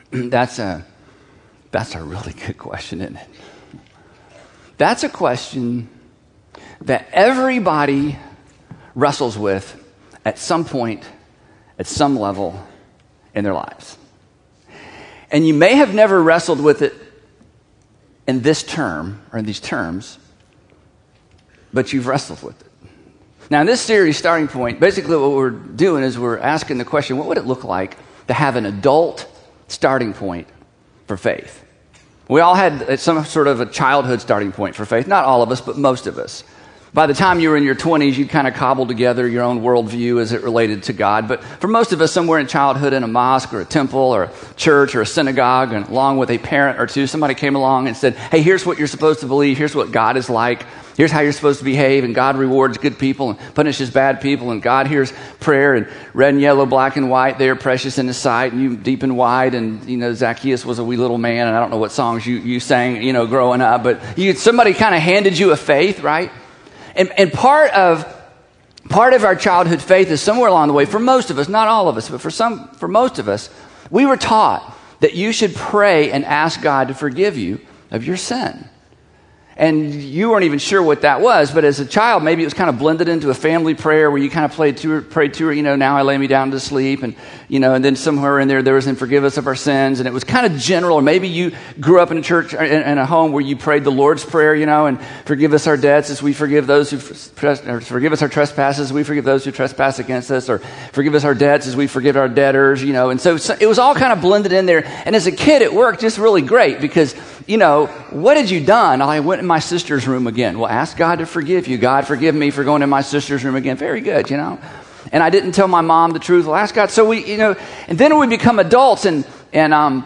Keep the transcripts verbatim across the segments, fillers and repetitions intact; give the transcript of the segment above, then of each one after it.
That's a, that's a really good question, isn't it? That's a question that everybody wrestles with at some point, at some level in their lives. And you may have never wrestled with it in this term, or in these terms, but you've wrestled with it. Now, in this series, Starting Point, basically what we're doing is we're asking the question, what would it look like to have an adult starting point for faith? We all had some sort of a childhood starting point for faith. Not all of us, but most of us. By the time you were in your twenties, you kind of cobbled together your own worldview as it related to God. But for most of us, somewhere in childhood in a mosque or a temple or a church or a synagogue, and along with a parent or two, somebody came along and said, hey, here's what you're supposed to believe. Here's what God is like. Here's how you're supposed to behave. And God rewards good people and punishes bad people. And God hears prayer, and red and yellow, black and white, they are precious in His sight, and you deep and wide. And, you know, Zacchaeus was a wee little man. And I don't know what songs you, you sang, you know, growing up. But you, somebody kind of handed you a faith, right? And, and part of part of our childhood faith is somewhere along the way, for most of us, not all of us, but for some, for most of us, we were taught that you should pray and ask God to forgive you of your sin. And you weren't even sure what that was, but as a child, maybe it was kind of blended into a family prayer where you kind of played to, prayed to her, you know, now I lay me down to sleep. And, you know, and then somewhere in there, there was, and forgive us of our sins. And it was kind of general. Or maybe you grew up in a church, in, in a home where you prayed the Lord's Prayer, you know, and forgive us our debts as we forgive those who, or forgive us our trespasses as we forgive those who trespass against us, or forgive us our debts as we forgive our debtors, you know. And so, so it was all kind of blended in there. And as a kid, it worked just really great because, you know, what had you done? I went in my sister's room again. Well, ask God to forgive you. God, forgive me for going in my sister's room again. Very good, you know. And I didn't tell my mom the truth. Well, ask God. So we, you know, and then we become adults, and and um,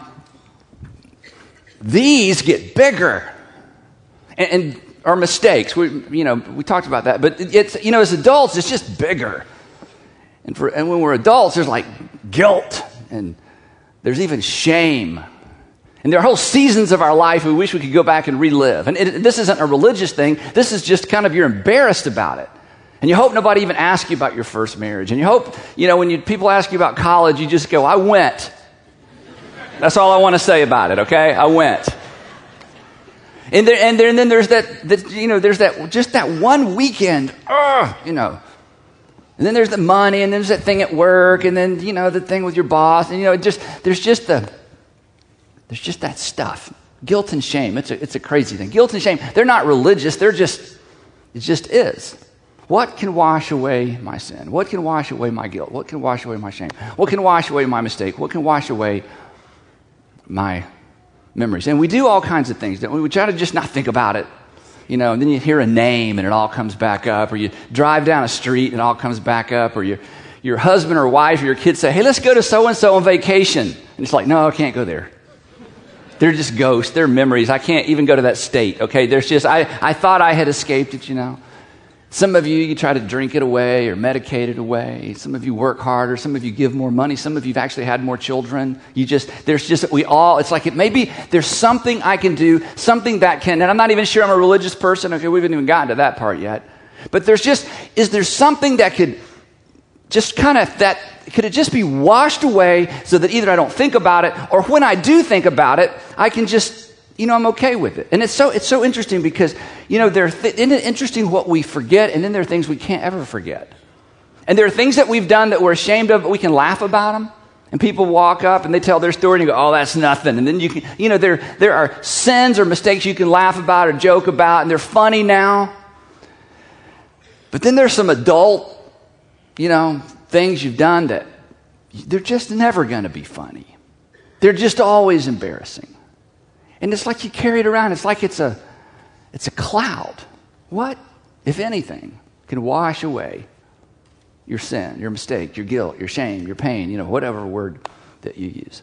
these get bigger, and, and our mistakes. We, you know, we talked about that, but it's, you know, as adults, it's just bigger. And for and when we're adults, there's like guilt, and there's even shame. And there are whole seasons of our life we wish we could go back and relive. And it, this isn't a religious thing. This is just kind of you're embarrassed about it. And you hope nobody even asks you about your first marriage. And you hope, you know, when you, people ask you about college, you just go, I went. That's all I want to say about it, okay? I went. And, there, and, there, and then there's that, that, you know, there's that, just that one weekend, uh, you know. And then there's the money, and then there's that thing at work, and then, you know, the thing with your boss. And, you know, just there's just the... There's just that stuff. Guilt and shame. It's a, it's a crazy thing. Guilt and shame, they're not religious. They're just, it just is. What can wash away my sin? What can wash away my guilt? What can wash away my shame? What can wash away my mistake? What can wash away my memories? And we do all kinds of things, don't we? We try to just not think about it. You know, and then you hear a name and it all comes back up. Or you drive down a street and it all comes back up. Or you, your husband or wife or your kids say, hey, let's go to so-and-so on vacation. And it's like, no, I can't go there. They're just ghosts. They're memories. I can't even go to that state, okay? There's just, I, I thought I had escaped it, you know. Some of you, you try to drink it away or medicate it away. Some of you work harder. Some of you give more money. Some of you have actually had more children. You just, there's just, we all, it's like it maybe there's something I can do, something that can, and I'm not even sure I'm a religious person. Okay, we haven't even gotten to that part yet. But there's just, is there something that could just kind of, that, could it just be washed away so that either I don't think about it, or when I do think about it, I can just, you know, I'm okay with it. And it's so it's so interesting because, you know, there th- isn't it interesting what we forget, and then there are things we can't ever forget. And there are things that we've done that we're ashamed of, but we can laugh about them. And people walk up and they tell their story and you go, oh, that's nothing. And then you can, you know, there there are sins or mistakes you can laugh about or joke about, and they're funny now. But then there's some adult, you know, things you've done that they're just never going to be funny. They're just always embarrassing. And it's like you carry it around. It's like it's a, it's a cloud. What, if anything, can wash away your sin, your mistake, your guilt, your shame, your pain, you know, whatever word that you use.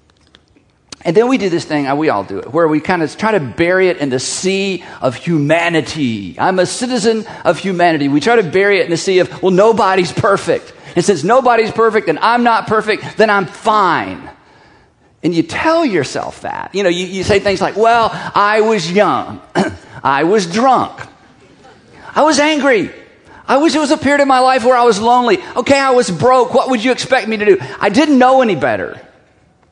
And then we do this thing, we all do it, where we kind of try to bury it in the sea of humanity. I'm a citizen of humanity. We try to bury it in the sea of, well, nobody's perfect. And since nobody's perfect and I'm not perfect, then I'm fine. And you tell yourself that. You know, you, you say things like, well, I was young. I was drunk. I was angry. I wish it was a period in my life where I was lonely. Okay, I was broke. What would you expect me to do? I didn't know any better.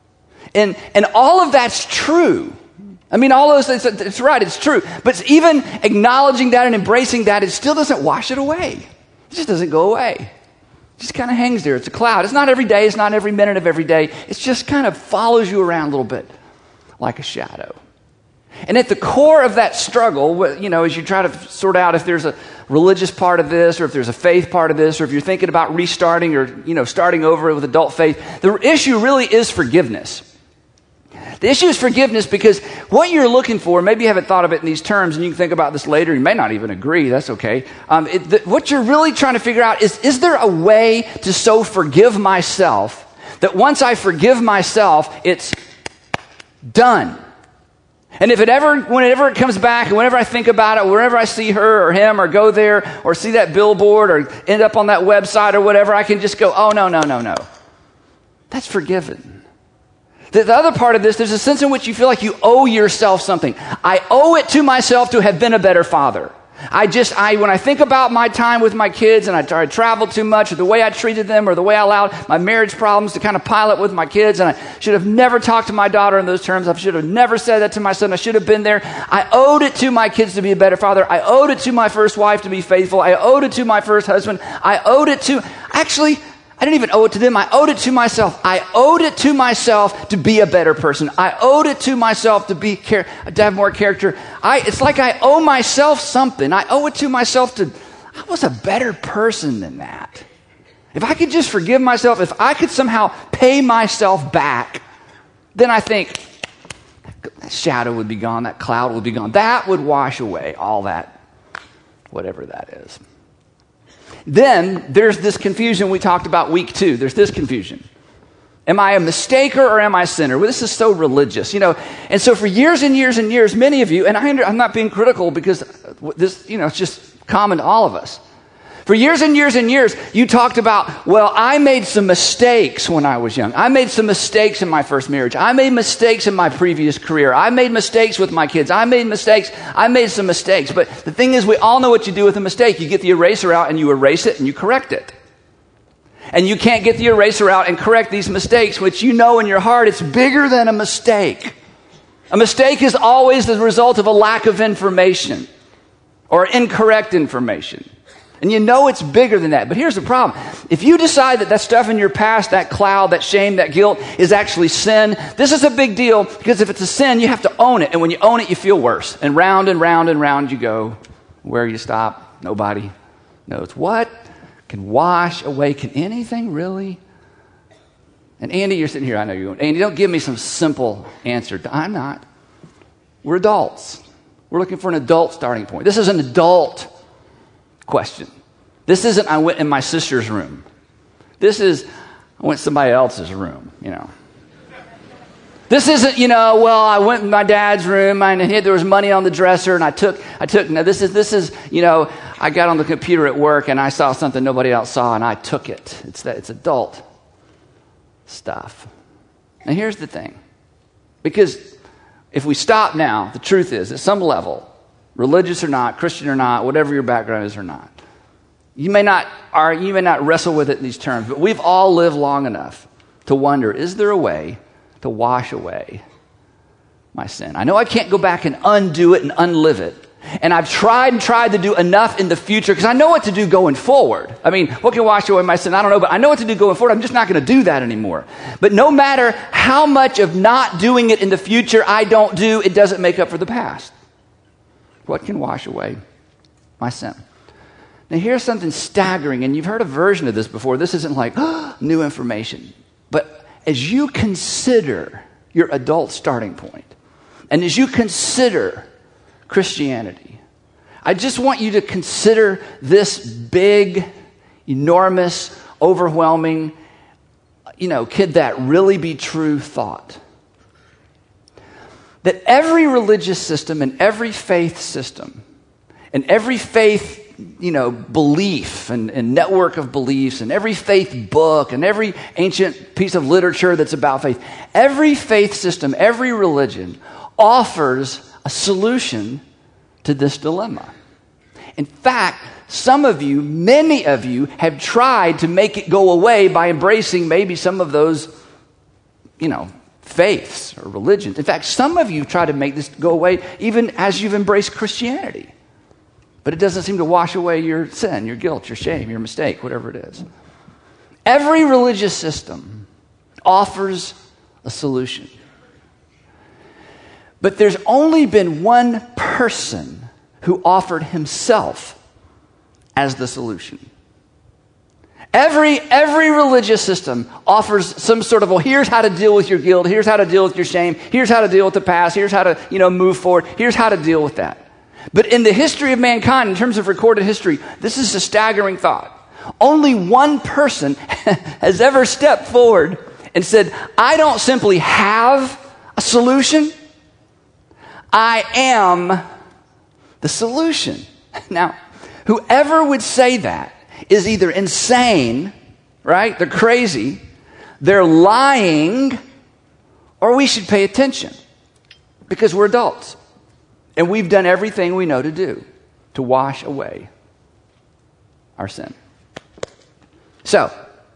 And, and all of that's true. I mean, all those things, it's right, it's true. But even acknowledging that and embracing that, it still doesn't wash it away. It just doesn't go away. It just kind of hangs there. It's a cloud. It's not every day. It's not every minute of every day. It just kind of follows you around a little bit like a shadow. And at the core of that struggle, you know, as you try to sort out if there's a religious part of this or if there's a faith part of this or if you're thinking about restarting or, you know, starting over with adult faith, the issue really is forgiveness. The issue is forgiveness because what you're looking for, maybe you haven't thought of it in these terms, and you can think about this later. You may not even agree. That's okay. Um, it, the, what you're really trying to figure out is, is there a way to so forgive myself that once I forgive myself, it's done? And if it ever, whenever it comes back, and whenever I think about it, wherever I see her or him or go there or see that billboard or end up on that website or whatever, I can just go, oh, no, no, no, no. That's forgiven. The, the other part of this, there's a sense in which you feel like you owe yourself something. I owe it to myself to have been a better father. I just, I when I think about my time with my kids and I, I traveled too much or the way I treated them or the way I allowed my marriage problems to kind of pile up with my kids and I should have never talked to my daughter in those terms. I should have never said that to my son. I should have been there. I owed it to my kids to be a better father. I owed it to my first wife to be faithful. I owed it to my first husband. I owed it to, actually, I didn't even owe it to them. I owed it to myself. I owed it to myself to be a better person. I owed it to myself to be to have more character. I, it's like I owe myself something. I owe it to myself to, I was a better person than that. If I could just forgive myself, if I could somehow pay myself back, then I think that shadow would be gone, that cloud would be gone. That would wash away all that, whatever that is. Then there's this confusion we talked about week two. There's this confusion. Am I a mistaker or am I a sinner? Well, this is so religious, you know. And so for years and years and years, many of you, and I under, I'm not being critical because this, you know, it's just common to all of us. For years and years and years, you talked about, well, I made some mistakes when I was young. I made some mistakes in my first marriage. I made mistakes in my previous career. I made mistakes with my kids. I made mistakes. I made some mistakes. But the thing is, we all know what you do with a mistake. You get the eraser out and you erase it and you correct it. And you can't get the eraser out and correct these mistakes, which you know in your heart it's bigger than a mistake. A mistake is always the result of a lack of information or incorrect information. And you know it's bigger than that. But here's the problem. If you decide that that stuff in your past, that cloud, that shame, that guilt is actually sin, this is a big deal because if it's a sin, you have to own it. And when you own it, you feel worse. And round and round and round you go. Where you stop, nobody knows. What can wash away? Can anything really? And Andy, you're sitting here. I know you're going, Andy, don't give me some simple answer. I'm not. We're adults. We're looking for an adult starting point. This is an adult question. This isn't I went in my sister's room. This is I went to somebody else's room, you know. This isn't, you know, well, I went in my dad's room and there was money on the dresser and I took, I took, no, this is, this is, you know, I got on the computer at work and I saw something nobody else saw and I took it. It's that, it's adult stuff. And here's the thing. Because if we stop now, the truth is, at some level, religious or not, Christian or not, whatever your background is or not, you may not are you may not wrestle with it in these terms, but we've all lived long enough to wonder, is there a way to wash away my sin? I know I can't go back and undo it and unlive it. And I've tried and tried to do enough in the future because I know what to do going forward. I mean, what can wash away my sin? I don't know, but I know what to do going forward. I'm just not going to do that anymore. But no matter how much of not doing it in the future I don't do, it doesn't make up for the past. What can wash away my sin? Now, here's something staggering, and you've heard a version of this before. This isn't like oh, new information. But as you consider your adult starting point, and as you consider Christianity, I just want you to consider this big, enormous, overwhelming, you know, could that really be true thought? That every religious system and every faith system and every faith, you know, belief and, and network of beliefs and every faith book and every ancient piece of literature that's about faith, every faith system, every religion offers a solution to this dilemma. In fact, some of you, many of you, have tried to make it go away by embracing maybe some of those, you know, faiths or religions. In fact, some of you try to make this go away even as you've embraced Christianity. But it doesn't seem to wash away your sin, your guilt, your shame, your mistake, whatever it is. Every religious system offers a solution. But there's only been one person who offered himself as the solution. Every, every religious system offers some sort of, well, here's how to deal with your guilt, here's how to deal with your shame, here's how to deal with the past, here's how to, you know, move forward, here's how to deal with that. But in the history of mankind, in terms of recorded history, this is a staggering thought. Only one person has ever stepped forward and said, I don't simply have a solution, I am the solution. Now, whoever would say that is either insane, right? They're crazy, they're lying, or we should pay attention because we're adults. And we've done everything we know to do to wash away our sin. So,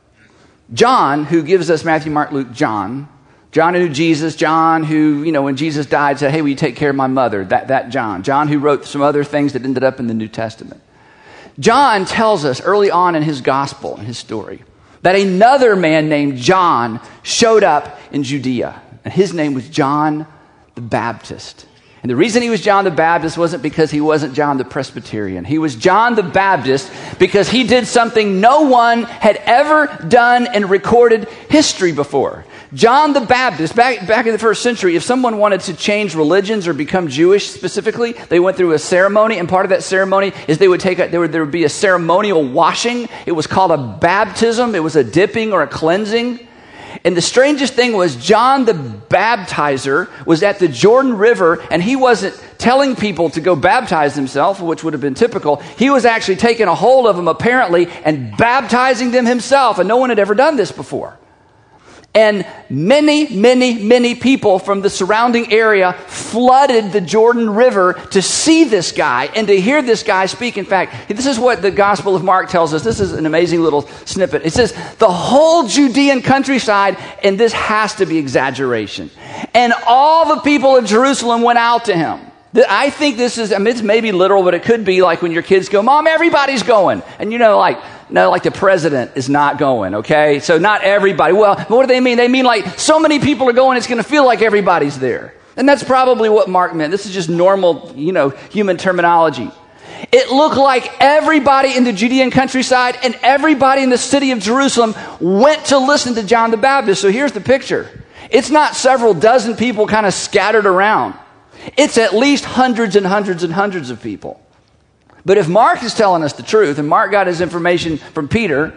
John, who gives us Matthew, Mark, Luke, John, John who knew Jesus, John who, you know, when Jesus died said, hey, will you take care of my mother? That, that John. John who wrote some other things that ended up in the New Testament. John tells us early on in his gospel, in his story, that another man named John showed up in Judea. And his name was John the Baptist. And the reason he was John the Baptist wasn't because he wasn't John the Presbyterian. He was John the Baptist because he did something no one had ever done in recorded history before. John the Baptist, back, back in the first century, if someone wanted to change religions or become Jewish specifically, they went through a ceremony, and part of that ceremony is they would take a, there would, there would be a ceremonial washing. It was called a baptism. It was a dipping or a cleansing. And the strangest thing was John the Baptizer was at the Jordan River, and he wasn't telling people to go baptize themselves, which would have been typical. He was actually taking a hold of them, apparently, and baptizing them himself, and no one had ever done this before. And many, many, many people from the surrounding area flooded the Jordan River to see this guy and to hear this guy speak. In fact, this is what the Gospel of Mark tells us. This is an amazing little snippet. It says, the whole Judean countryside, and this has to be exaggeration, and all the people of Jerusalem went out to him. I think this is, I mean, it's maybe literal, but it could be like when your kids go, Mom, everybody's going. And you know, like, no, like the president is not going, okay? So not everybody. Well, what do they mean? They mean like so many people are going, it's going to feel like everybody's there. And that's probably what Mark meant. This is just normal, you know, human terminology. It looked like everybody in the Judean countryside and everybody in the city of Jerusalem went to listen to John the Baptist. So here's the picture. It's not several dozen people kind of scattered around. It's at least hundreds and hundreds and hundreds of people. But if Mark is telling us the truth, and Mark got his information from Peter,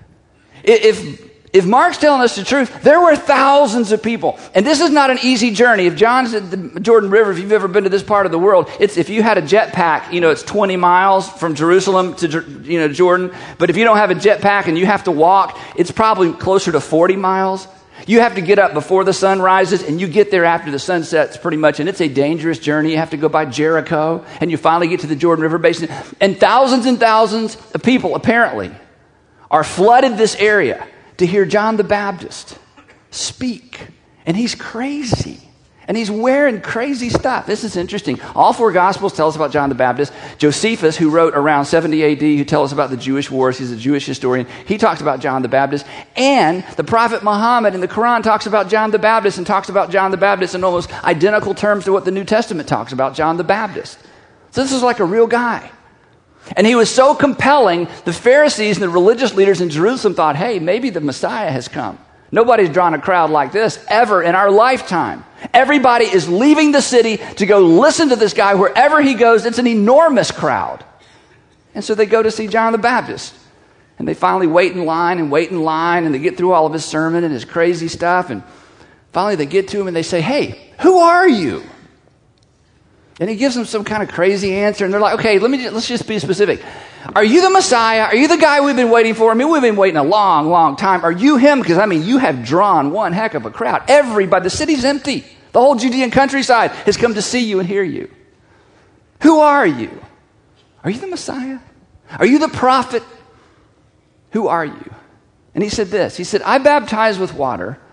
if, if Mark's telling us the truth, there were thousands of people. And this is not an easy journey. If John's at the Jordan River, if you've ever been to this part of the world, it's if you had a jetpack, you know, it's twenty miles from Jerusalem to, you know, Jordan. But if you don't have a jetpack and you have to walk, it's probably closer to forty miles. You have to get up before the sun rises, and you get there after the sun sets pretty much, and it's a dangerous journey. You have to go by Jericho, and you finally get to the Jordan River Basin. And thousands and thousands of people, apparently, are flooded this area to hear John the Baptist speak. And he's crazy. And he's wearing crazy stuff. This is interesting. All four Gospels tell us about John the Baptist. Josephus, who wrote around seventy A D, who tells us about the Jewish wars, he's a Jewish historian, he talks about John the Baptist. And the prophet Muhammad in the Quran talks about John the Baptist and talks about John the Baptist in almost identical terms to what the New Testament talks about John the Baptist. So this is like a real guy. And he was so compelling, the Pharisees and the religious leaders in Jerusalem thought, hey, maybe the Messiah has come. Nobody's drawn a crowd like this ever in our lifetime. Everybody is leaving the city to go listen to this guy wherever he goes. It's an enormous crowd. And so they go to see John the Baptist. And they finally wait in line and wait in line, and they get through all of his sermon and his crazy stuff. And finally they get to him and they say, hey, who are you? And he gives them some kind of crazy answer. And they're like, okay, let me just, let's just be specific. Are you the Messiah? Are you the guy we've been waiting for? I mean, we've been waiting a long, long time. Are you him? Because, I mean, you have drawn one heck of a crowd. Everybody, the city's empty. The whole Judean countryside has come to see you and hear you. Who are you? Are you the Messiah? Are you the prophet? Who are you? And he said this. He said, I baptize with water.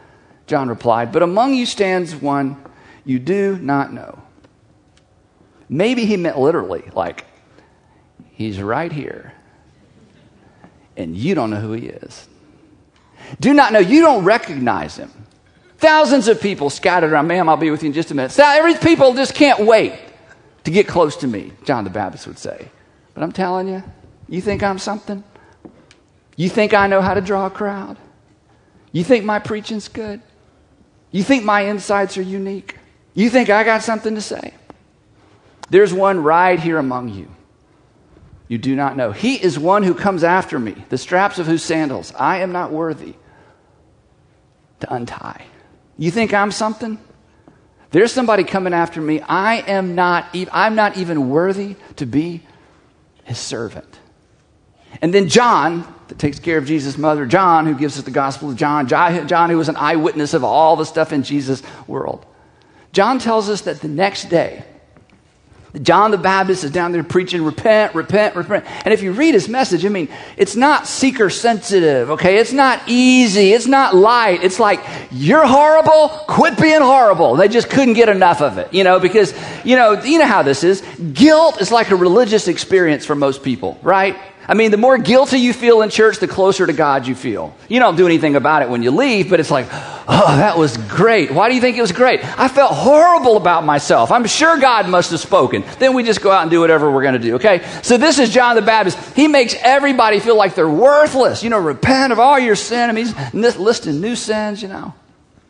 John replied, but among you stands one you do not know. Maybe he meant literally, like, he's right here, and you don't know who he is. Do not know, you don't recognize him. Thousands of people scattered around. Ma'am, I'll be with you in just a minute. So every people just can't wait to get close to me, John the Baptist would say. But I'm telling you, you think I'm something? You think I know how to draw a crowd? You think my preaching's good? You think my insights are unique? You think I got something to say? There's one right here among you. You do not know. He is one who comes after me, the straps of whose sandals I am not worthy to untie. You think I'm something? There's somebody coming after me. I am not, e- I'm not even worthy to be his servant. And then John, that takes care of Jesus' mother, John, who gives us the Gospel of John, John, who was an eyewitness of all the stuff in Jesus' world. John tells us that the next day, John the Baptist is down there preaching, repent, repent, repent. And if you read his message, I mean, it's not seeker sensitive, okay? It's not easy. It's not light. It's like, you're horrible, quit being horrible. They just couldn't get enough of it, you know, because, you know, you know how this is. Guilt is like a religious experience for most people, right? I mean, the more guilty you feel in church, the closer to God you feel. You don't do anything about it when you leave, but it's like, oh, that was great. Why do you think it was great? I felt horrible about myself. I'm sure God must have spoken. Then we just go out and do whatever we're going to do, okay? So this is John the Baptist. He makes everybody feel like they're worthless. You know, repent of all your sin. I mean, he's listing new sins, you know.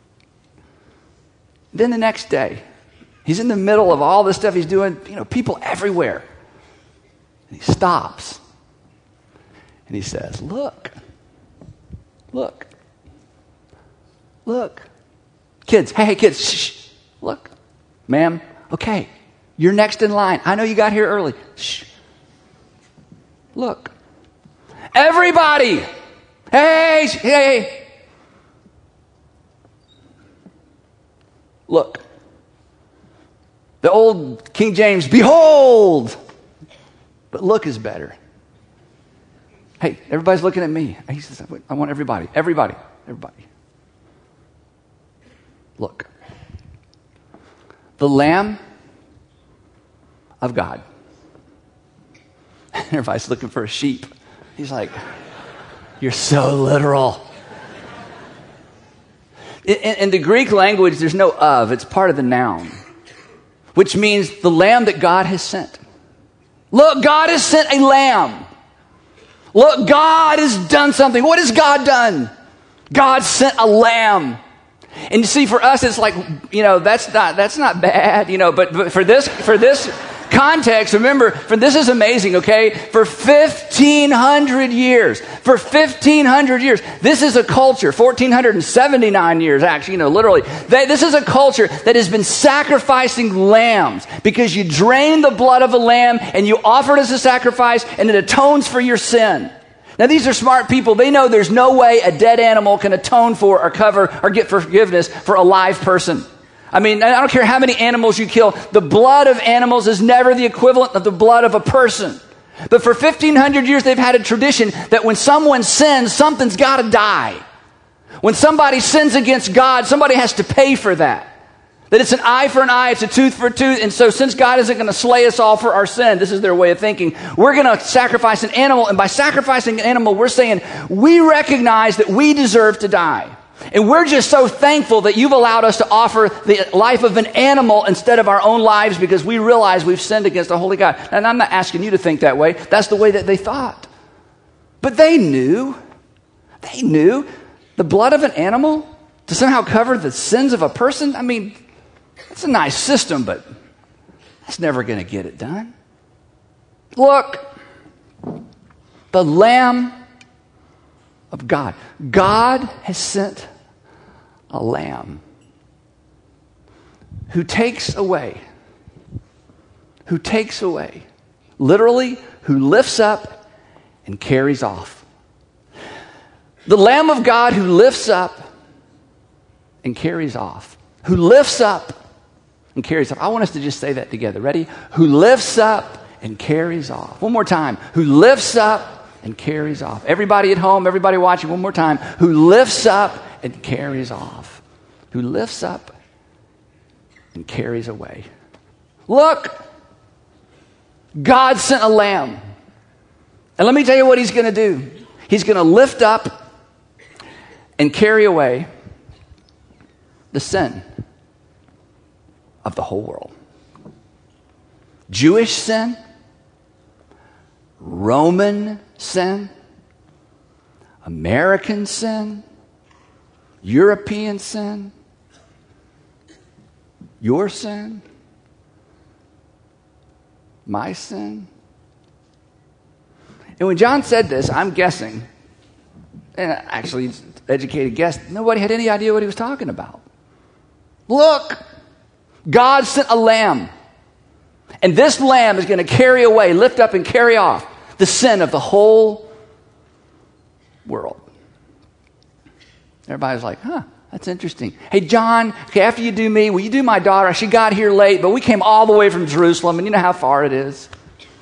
Then the next day, he's in the middle of all this stuff he's doing, you know, people everywhere. And he stops. And he says, look, look, look. Kids, hey, hey, kids, shh, shh, look. Ma'am, okay, you're next in line. I know you got here early. Shh. Look. Everybody, hey, hey. Look. The old King James, behold. But look is better. Hey, everybody's looking at me. He says, I want everybody, everybody, everybody. Look. The Lamb of God. Everybody's looking for a sheep. He's like, you're so literal. In, in the Greek language, there's no of. It's part of the noun, which means the lamb that God has sent. Look, God has sent a lamb. Look, God has done something. What has God done? God sent a lamb. And you see, for us, it's like, you know, that's not that's not bad, you know, but, but for this for this context, remember, for this is amazing, okay? For fifteen hundred years, for fifteen hundred years, this is a culture, one thousand four hundred seventy-nine years, actually, you know, literally. They, this is a culture that has been sacrificing lambs because you drain the blood of a lamb and you offer it as a sacrifice and it atones for your sin. Now, these are smart people. They know there's no way a dead animal can atone for or cover or get forgiveness for a live person. I mean, I don't care how many animals you kill. The blood of animals is never the equivalent of the blood of a person. But for fifteen hundred years, they've had a tradition that when someone sins, something's got to die. When somebody sins against God, somebody has to pay for that. That it's an eye for an eye, it's a tooth for a tooth. And so since God isn't going to slay us all for our sin, this is their way of thinking, we're going to sacrifice an animal. And by sacrificing an animal, we're saying we recognize that we deserve to die. And we're just so thankful that you've allowed us to offer the life of an animal instead of our own lives because we realize we've sinned against the holy God. And I'm not asking you to think that way. That's the way that they thought. But they knew, they knew the blood of an animal to somehow cover the sins of a person. I mean, it's a nice system, but that's never going to get it done. Look, the Lamb of God. God has sent a lamb who takes away, who takes away, literally, who lifts up and carries off. The Lamb of God who lifts up and carries off. Who lifts up and carries off. I want us to just say that together. Ready? Who lifts up and carries off. One more time. Who lifts up and carries off. Everybody at home, everybody watching, one more time. Who lifts up and carries off. who lifts up and carries away. Look, God sent a lamb. And let me tell you what he's going to do. He's going to lift up and carry away the sin of the whole world. Jewish sin, Roman sin, American sin, European sin, your sin, my sin. And when John said this, I'm guessing, and actually, educated guess, nobody had any idea what he was talking about. Look, God sent a lamb. And this lamb is going to carry away, lift up and carry off the sin of the whole world. Everybody's like, huh, that's interesting. Hey, John, okay, after you do me, will you do my daughter? She got here late, but we came all the way from Jerusalem, and you know how far it is.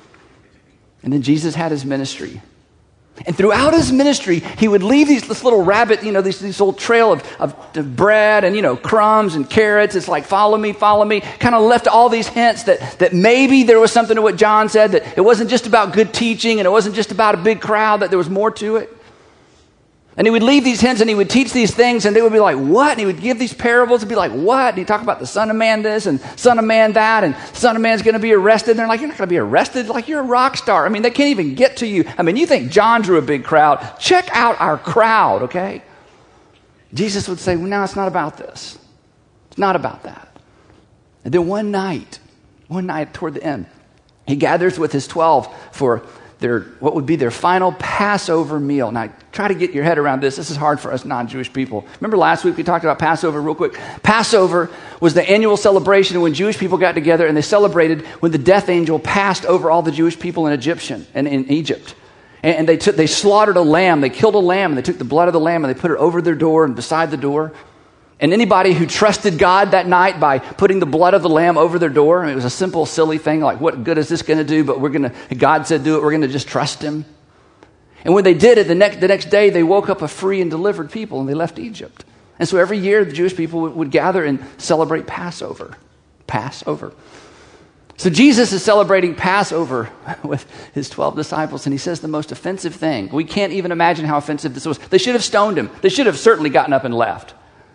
And then Jesus had his ministry. And throughout his ministry, he would leave these, this little rabbit, you know, this, this little trail of, of, of bread and, you know, crumbs and carrots. It's like, follow me, follow me. Kind of left all these hints that, that maybe there was something to what John said, that it wasn't just about good teaching and it wasn't just about a big crowd, that there was more to it. And he would leave these hints and he would teach these things and they would be like, what? And he would give these parables and be like, what? And he'd talk about the Son of Man this and Son of Man that, and Son of Man's going to be arrested. And they're like, you're not going to be arrested? Like, you're a rock star. I mean, they can't even get to you. I mean, you think John drew a big crowd. Check out our crowd, okay? Jesus would say, well, no, it's not about this. It's not about that. And then one night, one night toward the end, he gathers with his twelve for their, what would be their final Passover meal. Now, try to get your head around this. This is hard for us non-Jewish people. Remember last week we talked about Passover real quick? Passover was the annual celebration when Jewish people got together and they celebrated when the death angel passed over all the Jewish people in Egyptian and in Egypt. And, and they took, they slaughtered a lamb. They killed a lamb and they took the blood of the lamb and they put it over their door and beside the door. And anybody who trusted God that night by putting the blood of the lamb over their door, and it was a simple, silly thing, like, what good is this going to do? But we're going to, God said do it, we're going to just trust him. And when they did it, the next, the next day, they woke up a free and delivered people, and they left Egypt. And so every year, the Jewish people would, would gather and celebrate Passover. Passover. So Jesus is celebrating Passover with his twelve disciples, and he says the most offensive thing. We can't even imagine how offensive this was. They should have stoned him. They should have certainly gotten up and left.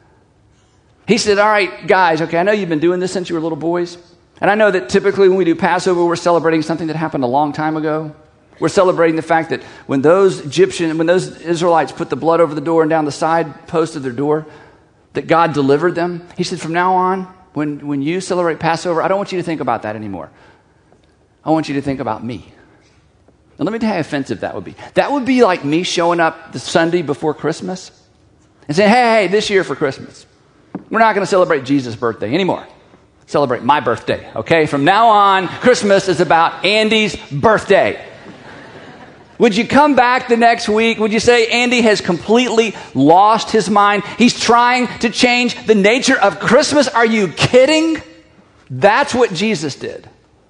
He said, all right, guys, okay, I know you've been doing this since you were little boys. And I know that typically when we do Passover, we're celebrating something that happened a long time ago. We're celebrating the fact that when those Egyptian, when those Israelites put the blood over the door and down the side post of their door, that God delivered them. He said, from now on, when, when you celebrate Passover, I don't want you to think about that anymore. I want you to think about me. Now, let me tell you how offensive that would be. That would be like me showing up the Sunday before Christmas and saying, hey, hey, this year for Christmas, we're not going to celebrate Jesus' birthday anymore. Celebrate my birthday, okay? From now on, Christmas is about Andy's birthday. Would you come back the next week? Would you say Andy has completely lost his mind? He's trying to change the nature of Christmas. Are you kidding? That's what Jesus did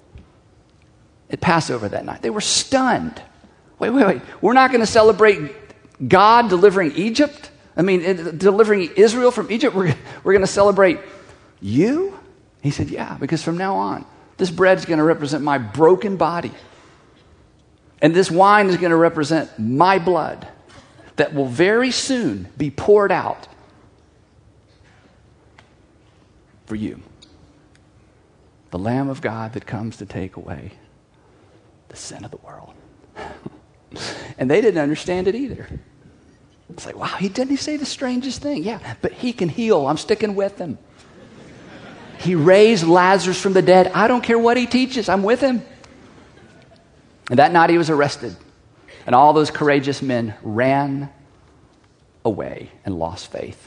at Passover that night. They were stunned. Wait, wait, wait. We're not going to celebrate God delivering Egypt? I mean, it, delivering Israel from Egypt, we're, we're going to celebrate you? He said, yeah, because from now on, this bread is going to represent my broken body. And this wine is going to represent my blood that will very soon be poured out for you. The Lamb of God that comes to take away the sin of the world. And they didn't understand it either. It's like, wow, he didn't he say the strangest thing? Yeah, but he can heal. I'm sticking with him. He raised Lazarus from the dead. I don't care what he teaches. I'm with him. And that night he was arrested. And all those courageous men ran away and lost faith.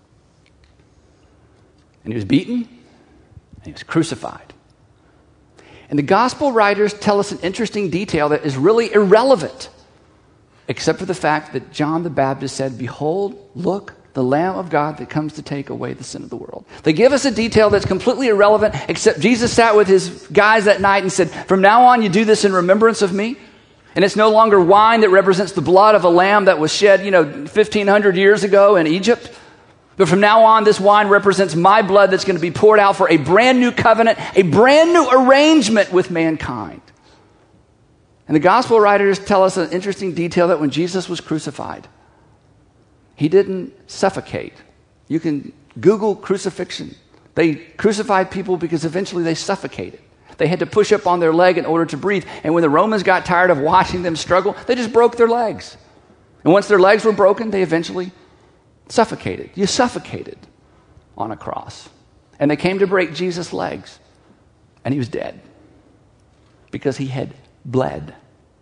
And he was beaten. And he was crucified. And the gospel writers tell us an interesting detail that is really irrelevant, except for the fact that John the Baptist said, behold, look, the Lamb of God that comes to take away the sin of the world. They give us a detail that's completely irrelevant, except Jesus sat with his guys that night and said, from now on you do this in remembrance of me. And it's no longer wine that represents the blood of a lamb that was shed, you know, fifteen hundred years ago in Egypt. But from now on, this wine represents my blood that's going to be poured out for a brand new covenant, a brand new arrangement with mankind. And the gospel writers tell us an interesting detail that when Jesus was crucified, he didn't suffocate. You can Google crucifixion. They crucified people because eventually they suffocated. They had to push up on their leg in order to breathe. And when the Romans got tired of watching them struggle, they just broke their legs. And once their legs were broken, they eventually suffocated. You suffocated on a cross. And they came to break Jesus' legs. And he was dead. Because he had bled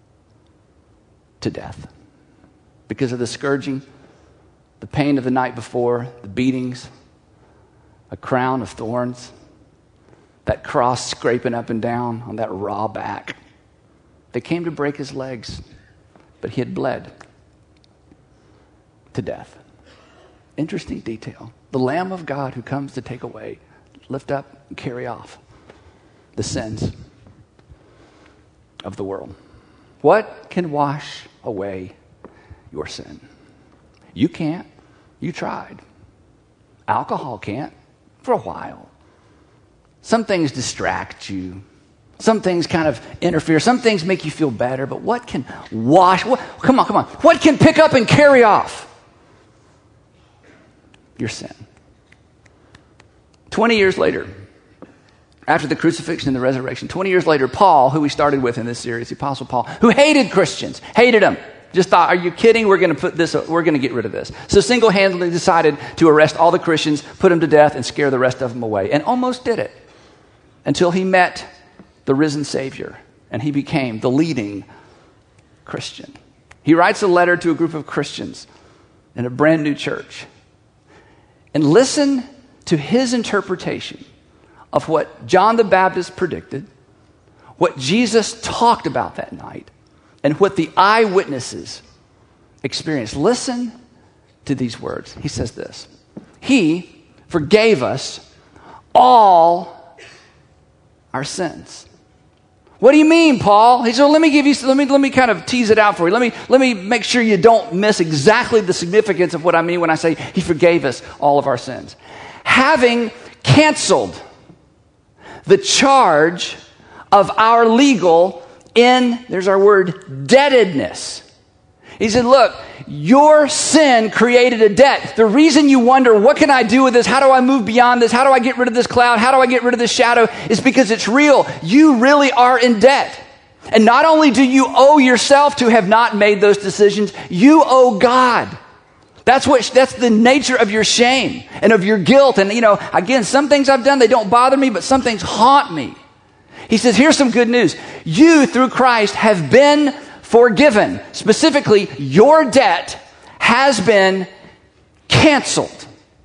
to death. Because of the scourging, the pain of the night before, the beatings, a crown of thorns, that cross scraping up and down on that raw back. They came to break his legs, but he had bled to death. Interesting detail. The Lamb of God who comes to take away, lift up, and carry off the sins of the world. What can wash away your sin? You can't. You tried. Alcohol can't for a while. Some things distract you. Some things kind of interfere. Some things make you feel better. But what can wash? What, come on, come on. What can pick up and carry off your sin? Twenty years later, after the crucifixion and the resurrection, twenty years later, Paul, who we started with in this series, the Apostle Paul, who hated Christians, hated them, just thought, are you kidding? We're going to put this, we're going to get rid of this. So single-handedly decided to arrest all the Christians, put them to death, and scare the rest of them away. And almost did it until he met the risen Savior, and he became the leading Christian. He writes a letter to a group of Christians in a brand new church. And listen to his interpretation of what John the Baptist predicted, what Jesus talked about that night, and what the eyewitnesses experienced. Listen to these words. He says this: he forgave us all our sins. What do you mean, Paul? He said, well, let me give you, let me, let me kind of tease it out for you. Let me, let me make sure you don't miss exactly the significance of what I mean when I say he forgave us all of our sins. Having canceled the charge of our legal in, there's our word, indebtedness. He said, look, your sin created a debt. The reason you wonder, what can I do with this? How do I move beyond this? How do I get rid of this cloud? How do I get rid of this shadow? Is because it's real. You really are in debt. And not only do you owe yourself to have not made those decisions, you owe God. That's what, that's the nature of your shame and of your guilt. And, you know, again, some things I've done, they don't bother me, but some things haunt me. He says, here's some good news. You, through Christ, have been forgiven. Specifically, your debt has been canceled.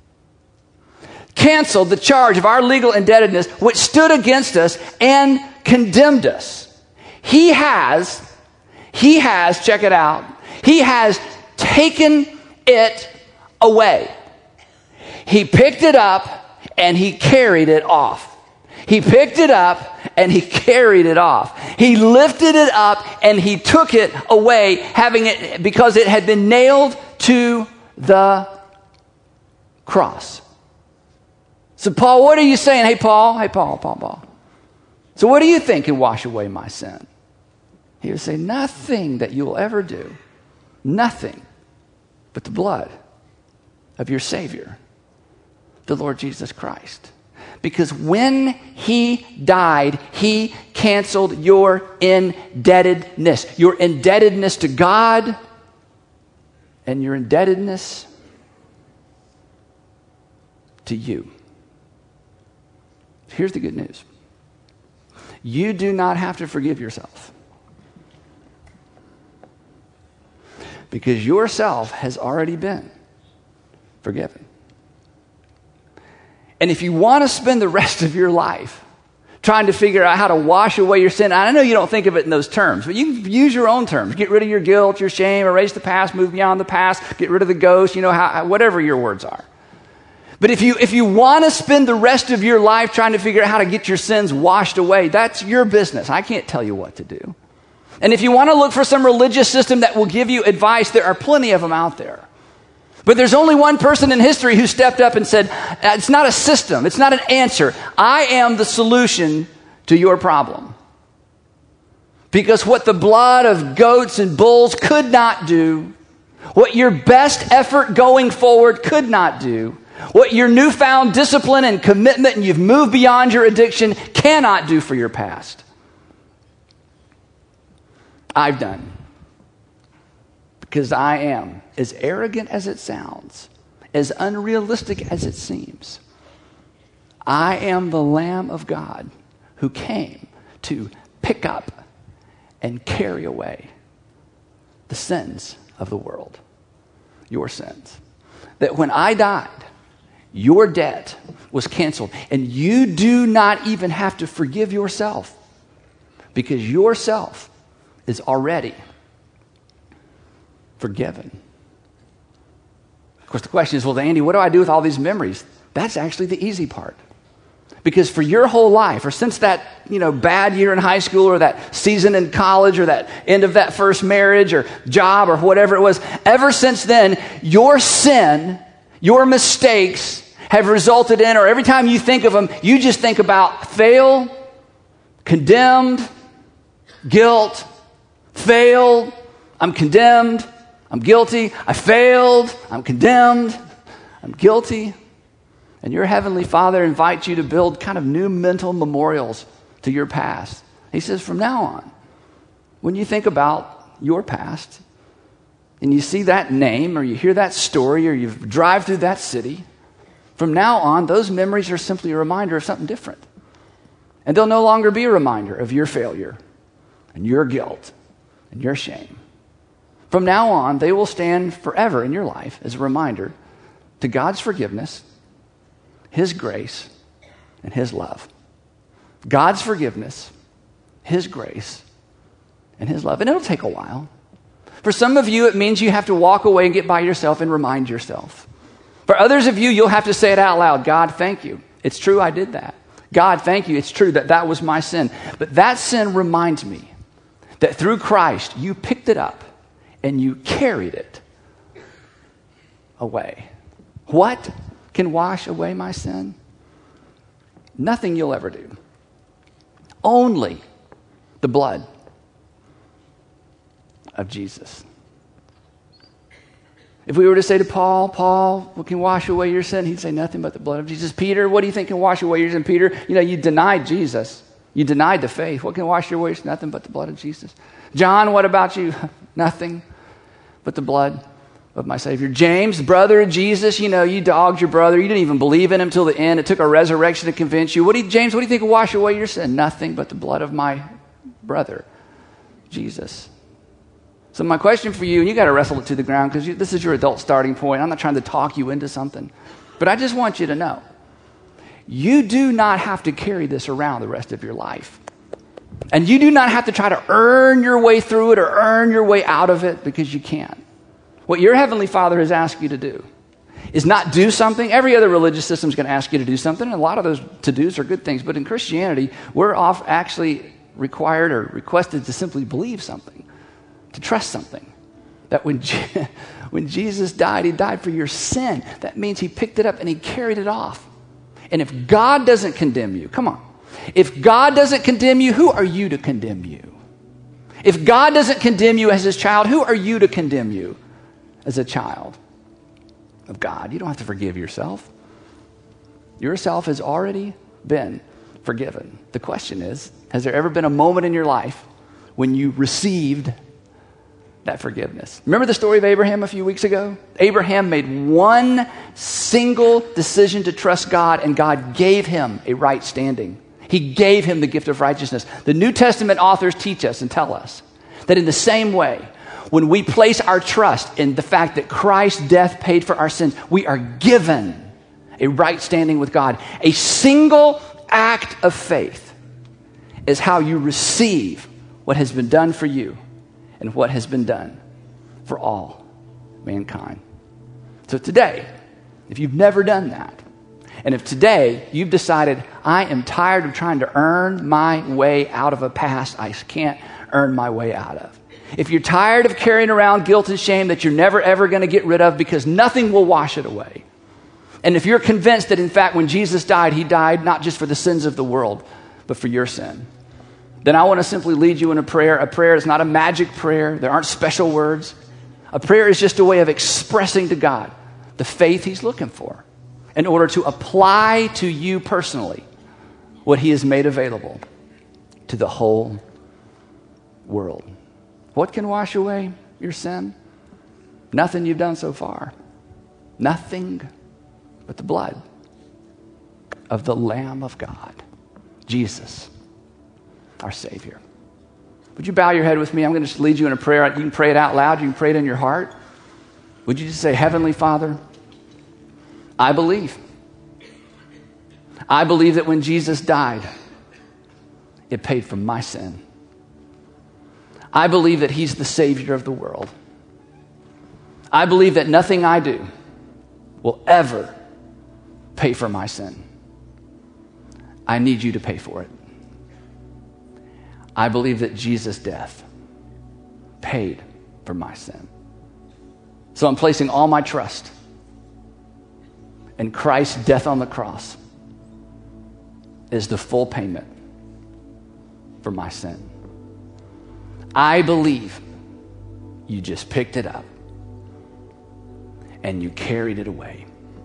Canceled the charge of our legal indebtedness, which stood against us and condemned us. He has, he has, check it out, he has taken it away. He picked it up and he carried it off. He picked it up and he carried it off. He lifted it up and he took it away, having it because it had been nailed to the cross. So Paul, what are you saying? Hey Paul, hey Paul, Paul, Paul. So what do you think can wash away my sin? He would say, nothing that you will ever do. Nothing but the blood of your Savior, the Lord Jesus Christ. Because when he died, he canceled your indebtedness. Your indebtedness to God and your indebtedness to you. Here's the good news. You do not have to forgive yourself. Because yourself has already been forgiven. And if you want to spend the rest of your life trying to figure out how to wash away your sin, I know you don't think of it in those terms, but you can use your own terms. Get rid of your guilt, your shame, erase the past, move beyond the past, get rid of the ghost, you know, how, whatever your words are. But if you if you want to spend the rest of your life trying to figure out how to get your sins washed away, that's your business. I can't tell you what to do. And if you want to look for some religious system that will give you advice, there are plenty of them out there. But there's only one person in history who stepped up and said, it's not a system, it's not an answer. I am the solution to your problem. Because what the blood of goats and bulls could not do, what your best effort going forward could not do, what your newfound discipline and commitment and you've moved beyond your addiction cannot do for your past, I've done. Because I am, as arrogant as it sounds, as unrealistic as it seems, I am the Lamb of God who came to pick up and carry away the sins of the world, your sins. That when I died, your debt was canceled. And you do not even have to forgive yourself, because yourself is already forgiven. Of course, the question is, well, Andy, what do I do with all these memories? That's actually the easy part. Because for your whole life, or since that, you know, bad year in high school, or that season in college, or that end of that first marriage or job or whatever it was, ever since then, your sin, your mistakes have resulted in, or every time you think of them, you just think about fail, condemned, guilt, failed, I'm condemned, I'm guilty, I failed, I'm condemned, I'm guilty. And your Heavenly Father invites you to build kind of new mental memorials to your past. He says, from now on, when you think about your past, and you see that name, or you hear that story, or you drive through that city, from now on, those memories are simply a reminder of something different. And they'll no longer be a reminder of your failure, and your guilt, and your shame. From now on, they will stand forever in your life as a reminder to God's forgiveness, His grace, and His love. God's forgiveness, His grace, and His love. And it'll take a while. For some of you, it means you have to walk away and get by yourself and remind yourself. For others of you, you'll have to say it out loud. God, thank you. It's true I did that. God, thank you. It's true that that was my sin. But that sin reminds me that through Christ, you picked it up and you carried it away. What can wash away my sin? Nothing you'll ever do. Only the blood of Jesus. If we were to say to Paul, Paul, what can wash away your sin? He'd say nothing but the blood of Jesus. Peter, what do you think can wash away your sin? Peter, you know, you denied Jesus. You denied the faith. What can wash away your sin? Nothing but the blood of Jesus. John, what about you? Nothing but the blood of my Savior. James, brother of Jesus, you know, you dogged your brother. You didn't even believe in him till the end. It took a resurrection to convince you. What do you, James, what do you think will wash away your sin? Nothing but the blood of my brother, Jesus. So my question for you, and you got to wrestle it to the ground because this is your adult starting point. I'm not trying to talk you into something. But I just want you to know, you do not have to carry this around the rest of your life. And you do not have to try to earn your way through it or earn your way out of it, because you can't. What your Heavenly Father has asked you to do is not do something. Every other religious system is going to ask you to do something, and a lot of those to-dos are good things. But in Christianity, we're off actually required or requested to simply believe something, to trust something. That when, Je- when Jesus died, He died for your sin. That means He picked it up and He carried it off. And if God doesn't condemn you, come on. If God doesn't condemn you, who are you to condemn you? If God doesn't condemn you as His child, who are you to condemn you as a child of God? You don't have to forgive yourself. Yourself has already been forgiven. The question is, has there ever been a moment in your life when you received that forgiveness? Remember the story of Abraham a few weeks ago? Abraham made one single decision to trust God, and God gave him a right standing. He gave him the gift of righteousness. The New Testament authors teach us and tell us that in the same way, when we place our trust in the fact that Christ's death paid for our sins, we are given a right standing with God. A single act of faith is how you receive what has been done for you and what has been done for all mankind. So today, if you've never done that, and if today you've decided, I am tired of trying to earn my way out of a past I can't earn my way out of, if you're tired of carrying around guilt and shame that you're never, ever going to get rid of because nothing will wash it away, and if you're convinced that, in fact, when Jesus died, he died not just for the sins of the world, but for your sin, then I want to simply lead you in a prayer. A prayer is not a magic prayer. There aren't special words. A prayer is just a way of expressing to God the faith he's looking for in order to apply to you personally what he has made available to the whole world. What can wash away your sin? Nothing you've done so far. Nothing but the blood of the Lamb of God, Jesus, our Savior. Would you bow your head with me? I'm going to just lead you in a prayer. You can pray it out loud. You can pray it in your heart. Would you just say, Heavenly Father, I believe. I believe that when Jesus died, it paid for my sin. I believe that he's the Savior of the world. I believe that nothing I do will ever pay for my sin. I need you to pay for it. I believe that Jesus' death paid for my sin. So I'm placing all my trust in Christ's death on the cross is the full payment for my sin. I believe you just picked it up and you carried it away.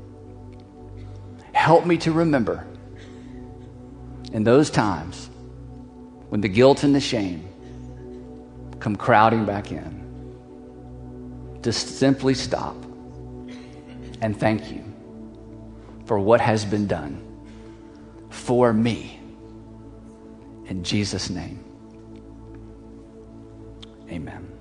Help me to remember in those times when the guilt and the shame come crowding back in, to simply stop and thank you for what has been done for me. In Jesus' name, amen.